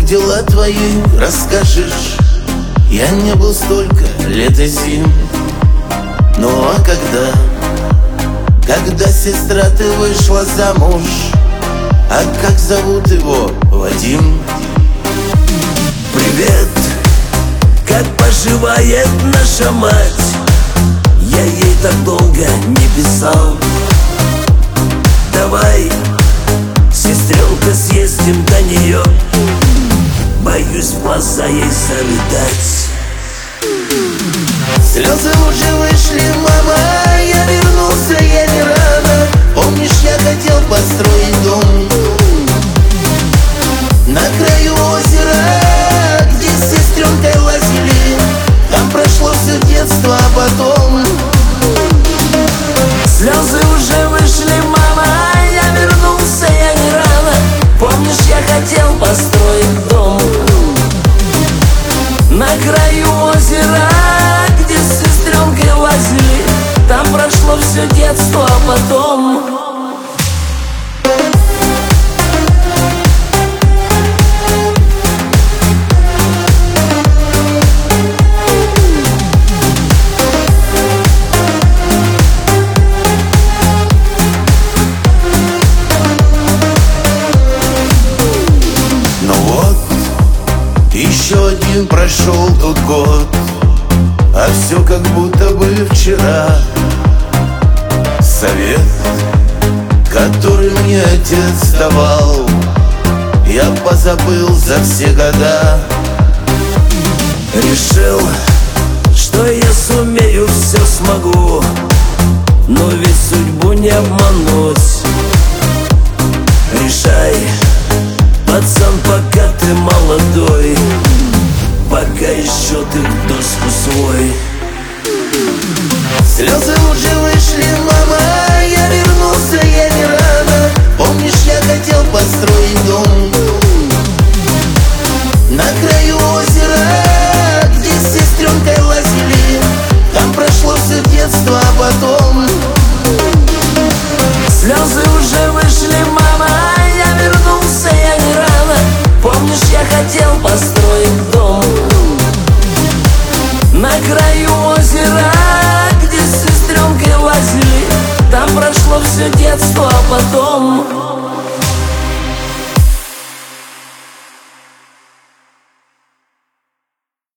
дела твои расскажешь? Я не был столько лет и зим. Ну а когда сестра ты вышла замуж? А как зовут его? Вадим? Привет, как поживает наша мать? Я ей так долго не писал. Давай, сестренка, съездим до нее. Боюсь в глаза ей залетать. Слезы уже вышли, мама, я вернулся, я не рано. Помнишь, я хотел построить дом на краю озера, где с сестренкой лазили. Там прошло все детство, а потом слезы уже вышли, мама, я вернулся, я не рано. Помнишь, я хотел построить дом на краю озера, где с сестренкой лазили. Там прошло все детство, а потом еще один прошел тут год, а все как будто бы вчера. Совет, который мне отец давал, я позабыл за все года. решил, что я сумею, все смогу, но ведь судьбу не обмануть. Решай, пацан, пока ты молодой, пока еще ты в доску свой. Слезы уже вышли, мама, я вернулся, я не рано. Помнишь, я хотел построить дом на краю озера, где с сестренкой лазили. Там прошло все детство, а потом слезы уже вышли, мама, я вернулся, я не рано. Помнишь, я хотел построить дом на краю озера, где с сестренкой лазили. Там прошло все детство, а потом